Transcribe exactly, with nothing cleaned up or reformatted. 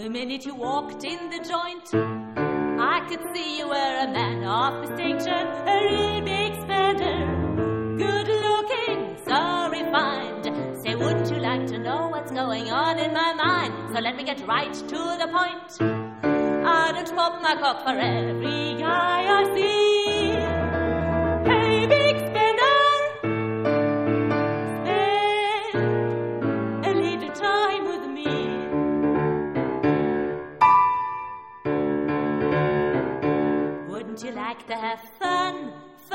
minute you walked in the joint, I could see you were a man of distinction, a real big spender, good looking, so refined. Say, wouldn't you like to know what's going on in my mind? So let me get right to the point. I don't swap my cock for every guy I see.